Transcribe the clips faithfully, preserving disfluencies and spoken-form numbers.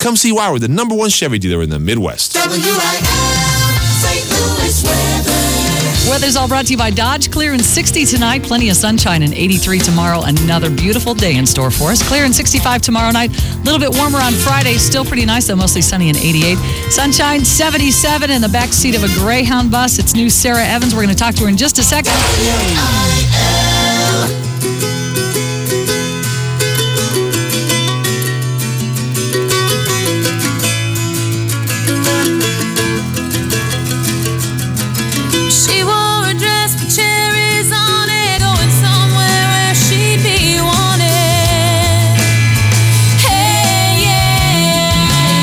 Come see why we're the number one Chevy dealer in the Midwest. W I L, Saint Louis weather. Weather's all brought to you by Dodge. Clear and sixty tonight, plenty of sunshine, and eighty-three tomorrow. Another beautiful day in store for us. Clear and sixty-five tomorrow night. A little bit warmer on Friday. Still pretty nice, though. Mostly sunny and eighty-eight. Sunshine, seventy-seven in the back seat of a Greyhound bus. It's new Sarah Evans. We're going to talk to her in just a second. W I L. She wore a dress with cherries on it, going somewhere where she'd be wanted. Hey, yeah.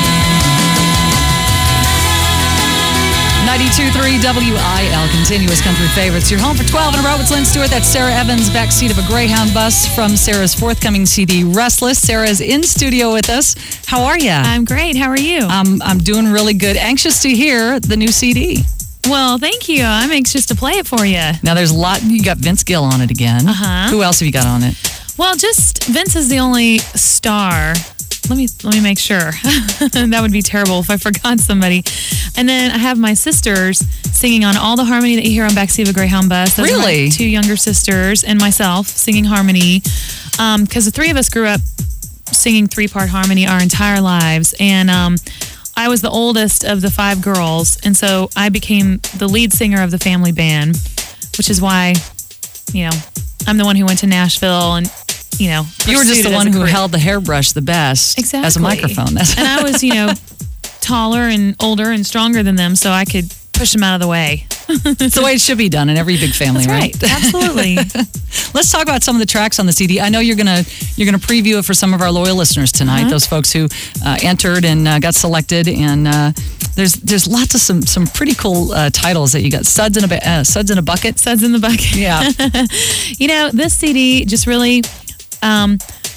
ninety-two point three W I L, continuous country favorites. You're home for twelve in a row. It's Lynn Stewart. That's Sarah Evans, backseat of a Greyhound bus from Sarah's forthcoming C D, Restless. Sarah's in studio with us. How are you? I'm great. How are you? Um, I'm doing really good. Anxious to hear the new C D. Well, thank you. I'm anxious to play it for you. Now, there's a lot. You got Vince Gill on it again. Uh-huh. Who else have you got on it? Well, just Vince is the only star. Let me let me make sure. That would be terrible if I forgot somebody. And then I have my sisters singing on all the harmony that you hear on Backseat of a Greyhound Bus. Those are my Really? two younger sisters and myself singing harmony. Because the three of us grew up singing three-part harmony our entire lives. And um, I was the oldest of the five girls. And so I became the lead singer of the family band, which is why, you know, I'm the one who went to Nashville and, you know, You were just pursued the it as one a who career. held the hairbrush the best Exactly. as a microphone. That's And I was, you know, taller and older and stronger than them, so I could push them out of the way. It's the way it should be done in every big family, That's right. Absolutely. Let's talk about some of the tracks on the C D. I know you're gonna you're gonna preview it for some of our loyal listeners tonight. Uh-huh. Those folks who uh, entered and uh, got selected, and uh, there's there's lots of some some pretty cool uh, titles that you got. Suds in a ba- uh, Suds in a bucket. Suds in the bucket. Yeah. You know, this C D just really um,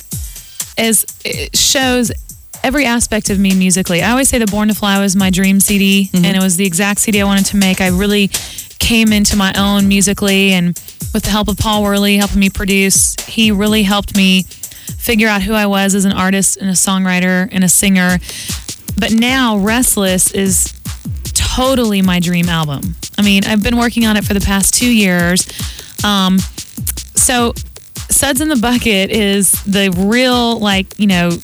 is it shows every aspect of me musically. I always say that Born to Fly was my dream C D, Mm-hmm. and it was the exact C D I wanted to make. I really came into my own musically, and with the help of Paul Worley helping me produce, he really helped me figure out who I was as an artist and a songwriter and a singer. But now Restless is totally my dream album. I mean, I've been working on it for the past two years. Um, so Suds in the Bucket is the real, like, you know,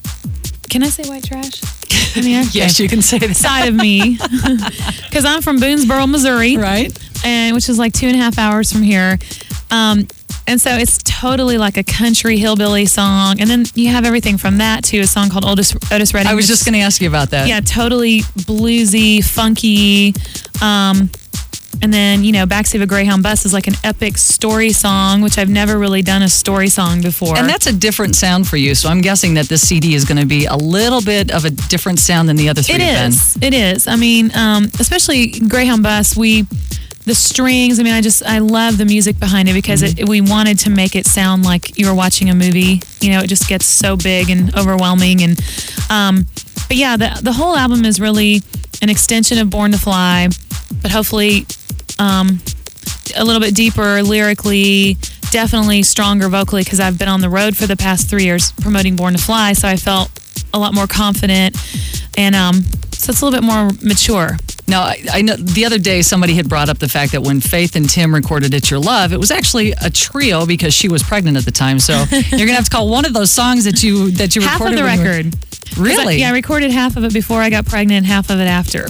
can I say white trash? I mean, okay. Yes, you can say that. Side of me. Because I'm from Boonesboro, Missouri. Right. And which is like two and a half hours from here. Um, and so it's totally like a country hillbilly song. And then you have everything from that to a song called Otis, Otis Redding. I was which- just going to ask you about that. yeah, totally bluesy, funky. Um, and then, you know, Backseat of a Greyhound Bus is like an epic story song, which I've never really done a story song before. And that's a different sound for you. So I'm guessing that this C D is going to be a little bit of a different sound than the other three It have is. It is. I mean, um, especially Greyhound Bus, we, the strings, I mean, I just, I love the music behind it because Mm-hmm. it, we wanted to make it sound like you were watching a movie. You know, it just gets so big and overwhelming. And, um, but yeah, the, the whole album is really an extension of Born to Fly, but hopefully um, a little bit deeper lyrically, definitely stronger vocally because I've been on the road for the past three years promoting Born to Fly, so I felt a lot more confident, and um, so it's a little bit more mature. Now, I, I know the other day somebody had brought up the fact that when Faith and Tim recorded It's Your Love, it was actually a trio because she was pregnant at the time. So you're going to have to call one of those songs that you that you Half of recorded. the when you were- record. 'Cause I- Really? yeah, I recorded half of it before I got pregnant, half of it after.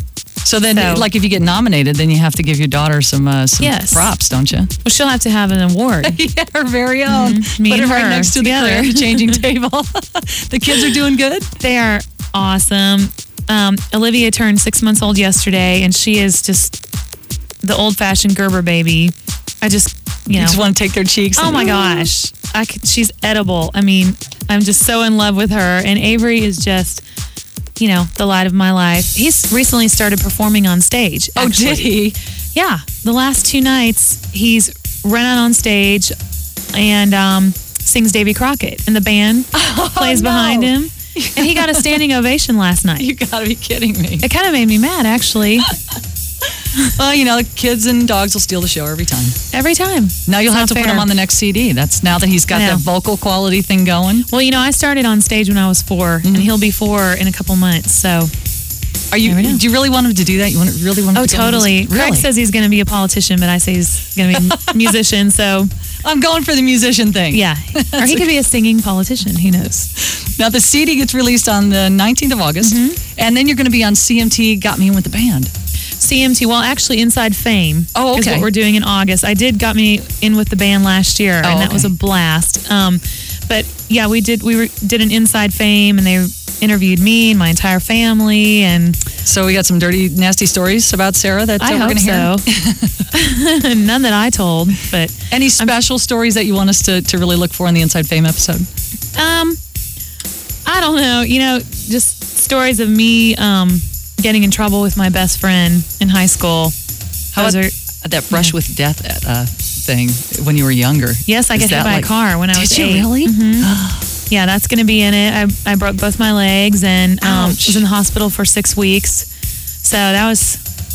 So then, So- like, if you get nominated, then you have to give your daughter some uh, some Yes. props, don't you? Well, she'll have to have an award. Yeah, her very own. Mhm. Me Put and it right her next to together. the changing table. The kids are doing good. They are awesome. Um, Olivia turned six months old yesterday, and she is just the old-fashioned Gerber baby. I just, you You know. just want to take their cheeks. Oh and- my gosh. I could, she's edible. I mean, I'm just so in love with her. And Avery is just, you know, the light of my life. He's recently started performing on stage. Oh, actually. did he? Yeah. The last two nights, he's run out on stage and um, sings Davy Crockett. And the band plays Oh, no. behind him. And he got a standing ovation last night. You got to be kidding me. It kind of made me mad, actually. Well, you know, kids and dogs will steal the show every time. Every time. Now you'll It's have to not put fair. him on the next C D. That's now that he's got I know. that vocal quality thing going. Well, you know, I started on stage when I was four, and he'll be four in a couple months. So, Are you? Never know. Do you really want him to do that? You want to really want him oh, to go on totally. this- Really? Craig says he's going to be a politician, but I say he's going to be a musician. So, I'm going for the musician thing. yeah. Or he could be a singing politician. Who knows? Now the C D gets released on the nineteenth of August, Mm-hmm. and then you're going to be on C M T. Got Me In With the Band. C M T, well, actually, Inside Fame Oh, is okay. what we're doing in August. I did Got Me In With the Band last year, Oh, and that okay. was a blast. Um, but yeah, we did we were, did an Inside Fame, and they interviewed me and my entire family, and So we got some dirty, nasty stories about Sarah that uh, I we're hope going to hear. so. None that I told, but Any special stories that you want us to, to really look for in the Inside Fame episode? um, I don't know. You know, just stories of me um, getting in trouble with my best friend in high school. How Those about are- that brush with death uh, thing when you were younger? Yes, I Is got hit that by like- a car when I was Did you eight. really? Yeah, that's going to be in it. I, I broke both my legs and um, Ouch. was in the hospital for six weeks. So that was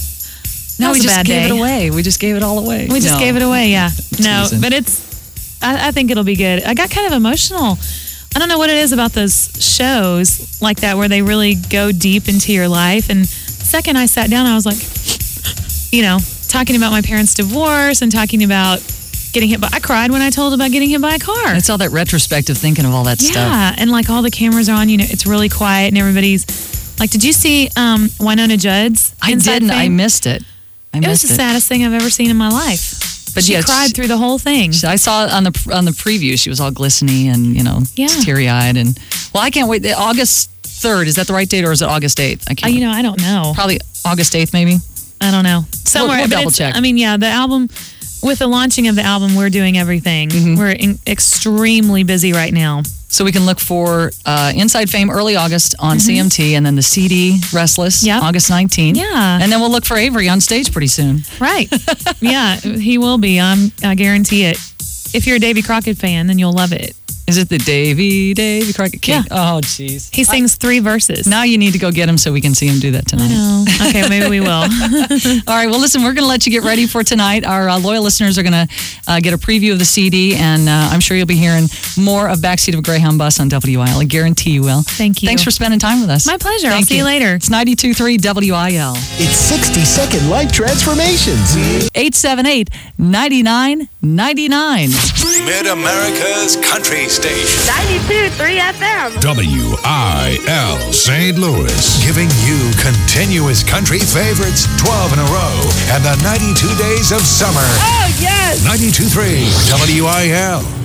No, that was we a just bad gave day. it away. We just gave it all away. We just No. gave it away. Yeah, no, teasing. but it's. I, I think it'll be good. I got kind of emotional. I don't know what it is about those shows like that where they really go deep into your life. And the second I sat down, I was like, you know, talking about my parents' divorce and talking about getting hit by. I cried when I told about getting hit by a car. It's all that retrospective thinking of all that stuff. Yeah, and like all the cameras are on, you know, it's really quiet and everybody's like, did you see um, Winona Judd's? I Inside didn't. I Fame? missed it. I It was missed the it. saddest thing I've ever seen in my life. But she yeah, cried she- through the whole thing. I saw it on the on the preview. She was all glistening and you know Yeah. teary eyed and well, I can't wait. The August third, is that the right date or is it August eighth? I Uh, can't. you know, I don't know. Probably August eighth, maybe. I don't know. Somewhere. we'll but double it's- check. I mean, yeah, the album, with the launching of the album, we're doing everything. Mm-hmm. We're in, extremely busy right now. So we can look for uh, Inside Fame early August on C M T, and then the C D Restless Mm-hmm. Yep. August nineteenth. Yeah. and then we'll look for Avery on stage pretty soon. Right. Yeah, he will be. I'm, I guarantee it. If you're a Davy Crockett fan, then you'll love it. Is it the Davy Davy Crockett King? Yeah. Oh, jeez. He sings three verses. Now you need to go get him so we can see him do that tonight. No. Okay, maybe we will. All right. Well, listen, we're going to let you get ready for tonight. Our uh, loyal listeners are going to uh, get a preview of the C D, and uh, I'm sure you'll be hearing more of Backseat of a Greyhound Bus on W I L. I guarantee you will. Thank you. Thanks for spending time with us. My pleasure. I'll Thank see you later. It's ninety-two point three W I L. It's sixty second life transformations. eight seven eight, nine nine nine nine. Mid-America's Country Station. ninety-two point three F M. W I L Saint Louis. Giving you continuous country favorites, twelve in a row, and the ninety-two days of summer. Oh, yes. ninety-two point three W I L.